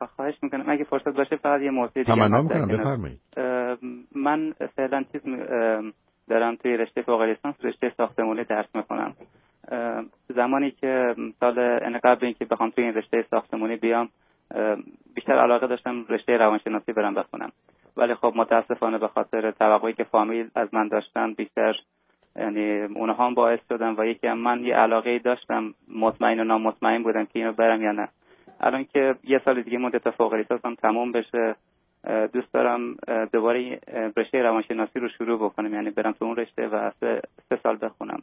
خواهش میکنم اگه فرصت باشه فقط یه موضوع دیگه تمنا میکنم بفرمایید. من فعلا دارم توی رشته فوق لیسانس رشته ساختمانی درس میکنم. زمانی که قبل اینکه بخوام توی این رشته ساختمانی بیام بیشتر علاقه داشتم رشته روانشناسی برم بخونم، ولی خب متاسفانه به خاطر توقعی که فامیل از من داشتن بیشتر یعنی اونها هم باعث شدن و یکی هم من یه علاقه داشتم مطمئن و نامطمئن بودم که اینو برم یا نه. الان که یه سال دیگه مدت فوق لیسانسم تموم بشه دوست دارم دوباره رشته روانشناسی رو شروع بکنم، یعنی برم تو اون رشته و 3 سال بخونم.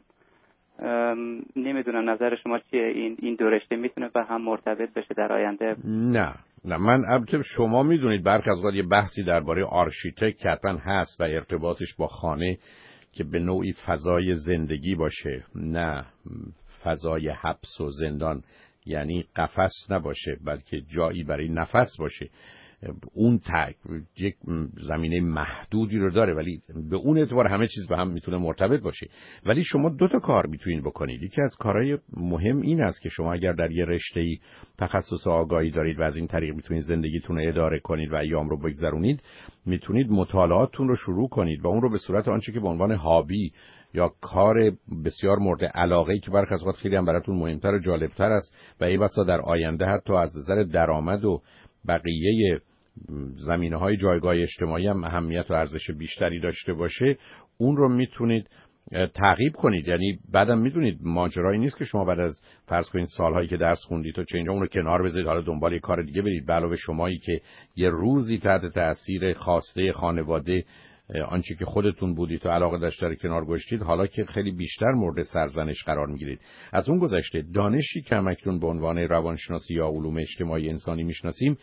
نمیدونم نظر شما چیه؟ این دو رشته میتونه به هم مرتبط بشه در آینده؟ نه من البته شما میدونید برخی از اوقات یه بحثی درباره آرشیتکت حتما هست و ارتباطش با خانه که به نوعی فضای زندگی باشه، نه فضای حبس و زندان، یعنی قفس نباشه بلکه جایی برای نفس باشه. اون یک زمینه محدودی رو داره، ولی به اون اعتبار همه چیز به هم میتونه مرتبط باشه. ولی شما 2 تا کار میتونید بکنید. یکی از کارهای مهم این است که شما اگر در یه رشته‌ای تخصص آگاهی دارید و از این طریق میتونید زندگیتون رو اداره کنید و ایام رو بگذرونید، میتونید مطالعاتتون رو شروع کنید و اون رو به صورت آنچه که به عنوان هابی یا کار بسیار مورد علاقه‌ای که برخی از اوقات خیلی هم براتون مهمتر و جالبتر است و ای بسا در آینده حتی از نظر درآمد و بقیه زمینه‌های جایگاه اجتماعی هم اهمیت و ارزش بیشتری داشته باشه، اون رو میتونید تعقیب کنید. یعنی بعدم میدونید ماجرایی نیست که شما بعد از فرض کنید سالهایی که درس خوندید و چه اینجا اون رو کنار بذارید حالا دنبال یه کار دیگه برید. به علاوه شمایی که یه روزی تحت تأثیر خواسته خانواده آنچه که خودتون بودید و علاقه داشته رو کنار گذاشتید، حالا که خیلی بیشتر مورد سرزنش قرار میگیرید. از اون گذشته دانشی که همکنون به عنوان روانشناسی یا علوم اجتماعی انسانی میشناسیم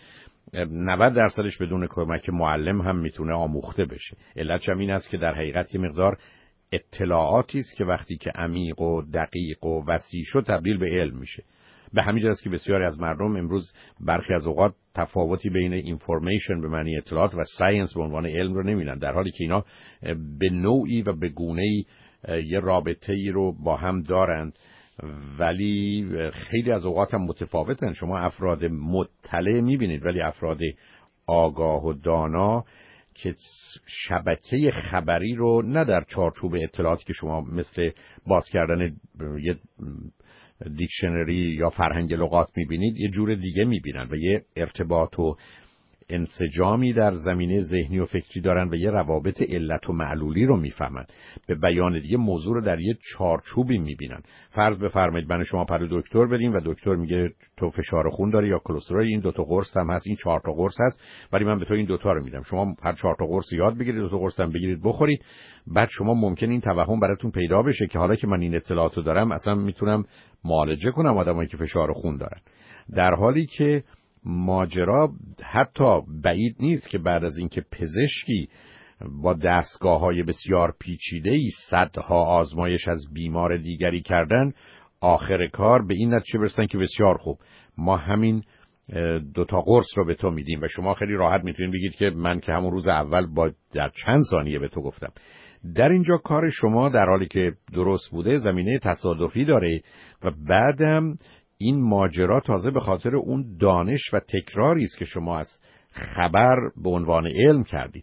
90% بدون کمک معلم هم میتونه آموخته بشه. علتش هم این است که در حقیقت یه مقدار اطلاعاتی است که وقتی که عمیق و دقیق و وسیع شد تبدیل به علم میشه. به همین جهت است که بسیاری از مردم امروز برخی از اوقات تفاوتی بین اینفورمیشن به معنی اطلاعات و ساینس به عنوان علم رو نمی‌بینن، در حالی که اینا به نوعی و به گونه‌ای یه رابطه‌ای رو با هم دارند، ولی خیلی از اوقات هم متفاوتن. شما افراد مطلع می‌بینید ولی افراد آگاه و دانا که شبکه خبری رو نه در چارچوب اطلاعاتی که شما مثل باز کردن یه دیکشنری یا فرهنگ لغات میبینید یه جور دیگه میبینن و یه ارتباط و انسجامی در زمینه ذهنی و فکری دارن و یه روابط علت و معلولی رو میفهمن. به بیان دیگه موضوع رو در یه چارچوبی میبینن. فرض بفرمایید من شما پر دکتر بریم و دکتر میگه تو فشار خون داری یا کلسترول، این 2 تا قرص هم هست، این 4 تا قرص هست، ولی من به تو این 2 تا رو میدم، شما هر 4 تا قرص یاد بگیرید، 2 تا قرص هم بگیرید بخورید. بعد شما ممکن این توهم براتون پیدا بشه که حالا که من این اطلاعاتو دارم اصلا میتونم معالجه کنم آدمایی که فشار خون دارن، در حالی که ماجرا حتی بعید نیست که بعد از اینکه پزشکی با دستگاه‌های بسیار پیچیده‌ای صدها آزمایش از بیمار دیگری کردن، آخر کار به این نتیجه برسن که بسیار خوب، ما همین 2 تا قرص رو به تو میدیم و شما خیلی راحت میتونید بگید که من که همون روز اول با در چند ثانیه به تو گفتم. در اینجا کار شما در حالی که درست بوده زمینه تصادفی داره و بعدم این ماجرا تازه به خاطر اون دانش و تکراری است که شما از خبر به عنوان علم کردید.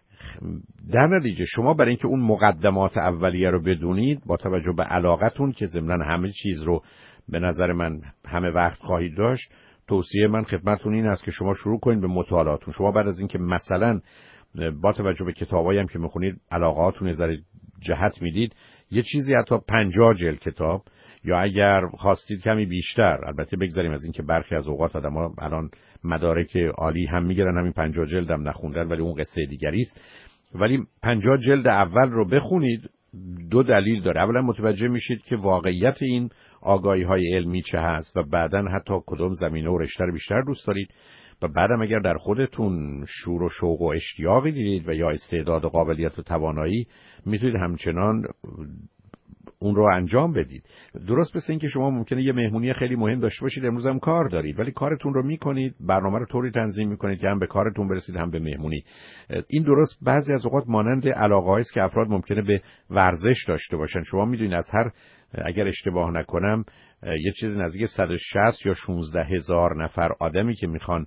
در نتیجه شما برای اینکه اون مقدمات اولیه رو بدونید با توجه به علاقتون که ضمناً همه چیز رو به نظر من همه وقت خواهید داشت، توصیه من خدمتتون این است که شما شروع کنید به مطالعاتون. شما بعد از اینکه مثلا با توجه به کتابایی هم که میخونید علاقاتون یه ذره جهت میدید، یه چیزی حتی 50 جلد کتاب یا اگر خواستید کمی بیشتر، البته بگذاریم از این که برخی از اوقات آدم‌ها الان مدارک عالی هم میگیرن همین 50 جلد هم نخوندن، ولی اون قصه دیگری است. ولی 50 جلد اول رو بخونید، 2 دلیل داره. اولا متوجه میشید که واقعیت این آگاهی‌های علمی چه هست و بعداً حتی کدوم زمینه و رشته رو بیشتر دوست دارید و بعدم اگر در خودتون شور و شوق و اشتیاقی دیدید و یا استعداد و قابلیت و توانایی، میتونید همچنان اون رو انجام بدید. درست مثل این که شما ممکنه یه مهمونی خیلی مهم داشته باشید، امروز هم کار دارید، ولی کارتون رو میکنید، برنامه رو طوری تنظیم میکنید که هم به کارتون برسید هم به مهمونی. این درست بعضی از اوقات مانند علاقه‌ای است که افراد ممکنه به ورزش داشته باشن. شما میدونید از هر، اگر اشتباه نکنم، یه چیز نزدیک 160 یا 16 هزار نفر آدمی که میخوان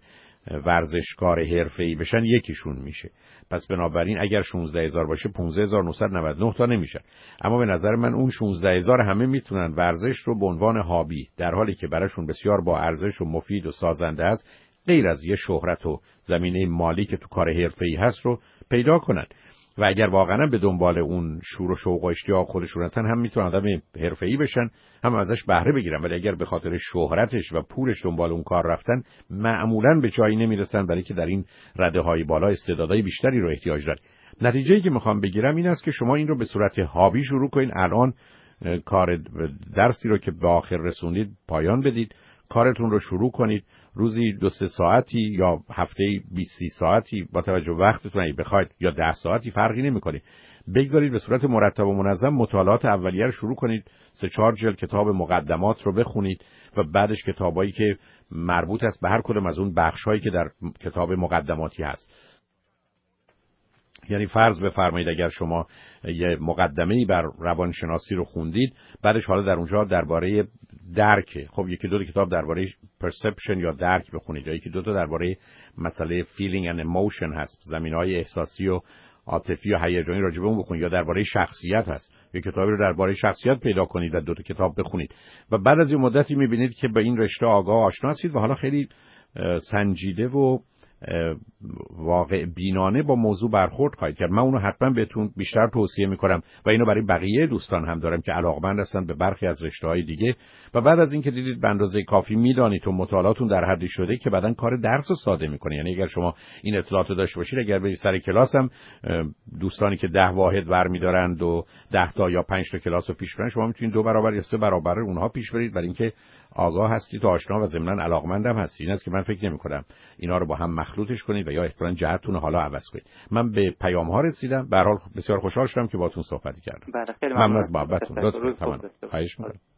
ورزشکار حرفه‌ای بشن یکیشون میشه. پس بنابراین اگر 16000 باشه 15999 تا نمیشن. اما به نظر من اون 16000 همه میتونن ورزش رو به عنوان هابی، در حالی که براشون بسیار با ارزش و مفید و سازنده است، غیر از یه شهرت و زمینه مالی که تو کار حرفه‌ای هست، رو پیدا کنن. و اگر واقعا به دنبال اون شور و شوق و اشتیاق خودشون هستن، هم میتونن آدم حرفه‌ای بشن، هم ازش بهره بگیرن. ولی اگر به خاطر شهرتش و پولش دنبال اون کار رفتن، معمولاً به جایی نمیرسن، برای که در این رده‌های بالا استعدادهای بیشتری رو احتیاج دارن. نتیجه‌ای که میخوام بگیرم این است که شما این رو به صورت هابی شروع کنید. الان کار درسی رو که به آخر رسوندید پایان بدید، کارتون رو شروع کنید. روزی 2-3 ساعتی یا هفته‌ای 20-30 ساعتی با توجه به وقتتون، اگه بخواید، یا 10 ساعتی، فرقی نمی‌کنه، بگذارید به صورت مرتب و منظم مطالعات اولیه رو شروع کنید. 3-4 جلد کتاب مقدمات رو بخونید و بعدش کتابایی که مربوط است به هر کدوم از اون بخش‌هایی که در کتاب مقدماتی هست. یعنی فرض بفرمایید اگر شما یه مقدمه‌ای بر روانشناسی رو خوندید، بعدش حالا در اونجا درباره درک، خب یکی دو کتاب درباره پرسپشن یا درک بخونید، یا یکی دو تا درباره مسئله فیلینگ اند ایموشن هست، زمینه‌های احساسی و عاطفی و هیجانی راجع به اون بخونید، یا درباره شخصیت هست، یه کتابی رو درباره شخصیت پیدا کنید و 2 تا کتاب بخونید و بعد از یه مدتی می‌بینید که به این رشته آگاه آشنا هستید و حالا خیلی سنجیده و واقع بینانه با موضوع برخورد خواهید کرد. من اونو حتما بهتون بیشتر توصیه میکنم و اینو برای بقیه دوستان هم دارم که علاقمند هستن به برخی از رشته‌های دیگه و بعد از اینکه دیدید به اندازه کافی میدانید و مطالعاتون در حدی شده که بعدن کار درس رو ساده میکنه. یعنی اگر شما این اطلاعات رو داشته باشید، اگر برید سر کلاس هم دوستانی که 10 واحد برمی‌دارند و 10 تا یا 5 تا کلاس رو پیش برن، شما میتونید 2 برابر یا 3 برابر اونها پیش برید، برای اینکه آگاه هستید و آشنا و ضمناً علاقمندم هستید. این است که من فکر نمی‌کنم اینا رو با هم مخلوطش کنید و یا احتمالاً جهتتون حالا عوض کنید. من به پیام‌ها رسیدم. به هر حال بسیار خوشحال شدم که باهاتون صحبت کردم. بله، خیلی ممنون از محبتتون. لطفاً. خواهش می‌کنم.